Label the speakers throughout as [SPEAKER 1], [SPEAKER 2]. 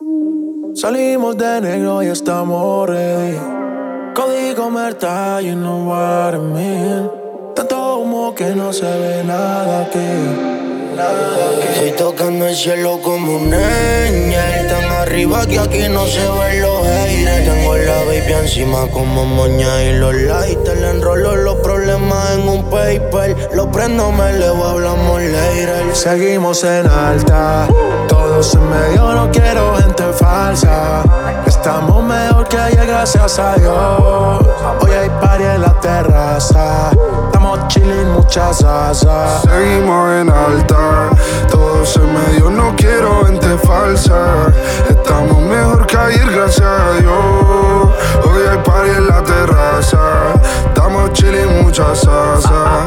[SPEAKER 1] Salimos de negro y estamos ready. Código Merta, you know what I mean. Tanto humo que no se ve nada aquí.
[SPEAKER 2] Estoy tocando el cielo como un ángel, tan arriba que aquí no se ven los haters. Tengo la baby encima como moña y los lighters. Le enrolo los problemas en un paper, lo prendo, me elevo, hablamos later.
[SPEAKER 1] Seguimos en alta, todos en medio, no quiero gente falsa. Estamos mejor que ayer, gracias a Dios. Hoy hay party en la terraza, estamos chillin', mucha salsa.
[SPEAKER 3] Seguimos en alta, todos en medio, no quiero gente falsa. Estamos mejor que ayer, gracias a Dios. Hoy hay party en la terraza, estamos chillin', mucha salsa.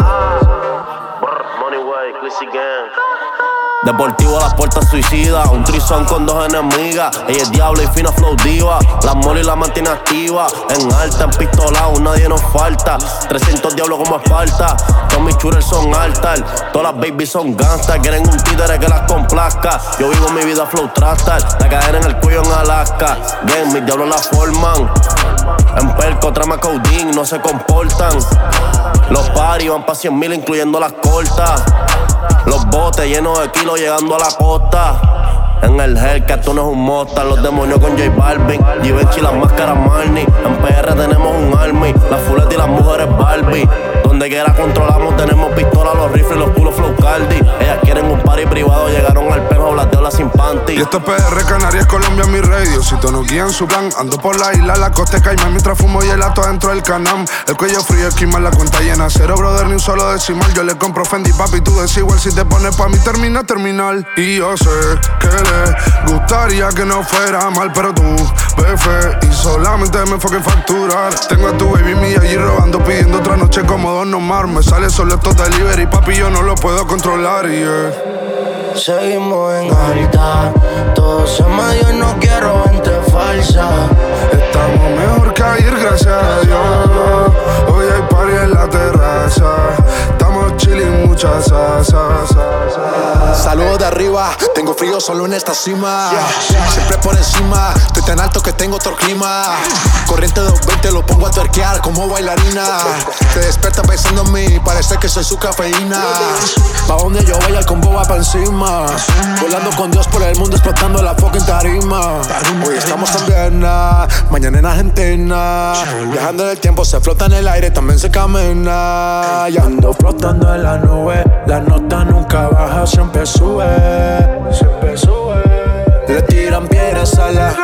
[SPEAKER 4] Money way, Glizzy Gang. Deportivo a las puertas suicida, un trizón con dos enemigas. Ella es diablo y fina flow diva. La mole y la mantiene activa. En alta, en pistolao, nadie nos falta. 300 diablos como Esparta. Todos mis shooters son altar. Todas las babies son gangsters. Quieren un títere que las complazca. Yo vivo mi vida flow trastar. La cadena en el cuello en Alaska. Gang, mis diablos la forman. En perco, trama codeine, no se comportan. Los party van pa' 100,000 incluyendo las cortas. Los botes llenos de kilos llegando a la costa. En el Hellcat tú no es un Mustang. Los demonios con J Balvin, Givenchy, las máscaras Marnie. En PR tenemos un army, las fuletas y las mujeres Barbie. Donde quiera controlamos, tenemos pistolas, los rifles y los culos flow Cardi. Ellas quieren un party privado, llegaron al pejo, blateo sin panty.
[SPEAKER 3] Y esto es PR, Canarias, Colombia, mi radio. Si tú no guían su plan, ando por la isla, la costa de Caimán, mientras fumo gelato dentro del canam. El cuello frío, esquimal, la cuenta llena. Cero, brother, ni un solo decimal. Yo le compro Fendi, papi, tú desigual. Si te pones pa' mí, termina terminal. Y yo sé que le gustaría que no fuera mal, pero tú, befe, y solamente me enfoque en facturar. Tengo a tu baby mía allí robando, pidiendo otra noche como Don Omar. Me sale solo estos delivery, papi, yo no lo puedo controlar, yeah.
[SPEAKER 2] Seguimos en alta, todos en medio, no quiero gente falsa.
[SPEAKER 3] Estamos mejor que ayer, gracias a Dios. Hoy hay party en la terraza, estamos chillin', mucha salsa.
[SPEAKER 1] Saludos de arriba, tengo frío solo en esta cima. Siempre por encima, estoy tan alto que tengo otro clima. Corriente 220 lo pongo a tuerquear como bailarina. Te despierta pensando en mí, parece que soy su cafeína. Pa' donde yo vaya el combo va pa' encima. Volando con Dios por el mundo, explotando la fucking tarima. Hoy estamos en Viena, mañana en Argentina. Viajando en el tiempo, se flota en el aire, también se camina. Y ando flotando en la nube, la nota nunca baja, siempre sube. Siempre sube. Le tiran piedras a la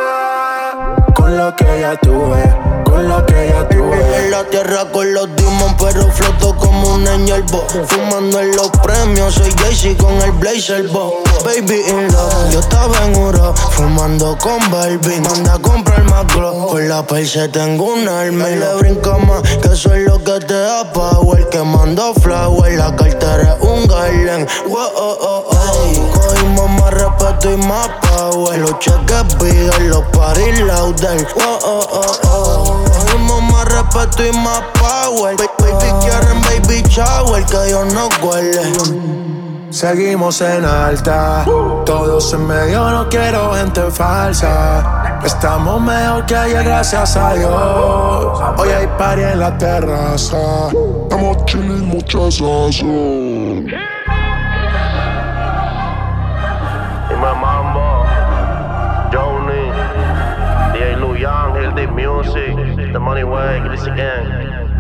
[SPEAKER 1] luna, con lo que ya tuve, con lo que ya tuve.
[SPEAKER 2] En la tierra con los demons, pero floto como un angel bo. Fumando en los premios, soy Jay-Z con el blazer bo. Baby in love, yo estaba en Uro, fumando con Barbie. Manda a comprar más glow, por la perse tengo un arma. Y le brinca más, que eso es lo que te da power. Quemando flower, la cartera es un garland. Wow, oh, oh, oh. Cogimos más respeto y más power. Los cheques bigger, los parties louder. Wow, oh, oh, oh. Cogimos más respeto y más power. Baby quieren baby shower, que Dios nos guarde.
[SPEAKER 1] Seguimos en alta, todos en medio, no quiero gente falsa. Estamos mejor que ayer, gracias a Dios. Hoy hay party en la terraza,
[SPEAKER 3] Estamos chillin', mucha salsa.
[SPEAKER 4] Dime Mambo, Joni, DJ Lu Young, Hill Deep Music, The Money Way, Glizzy Gang.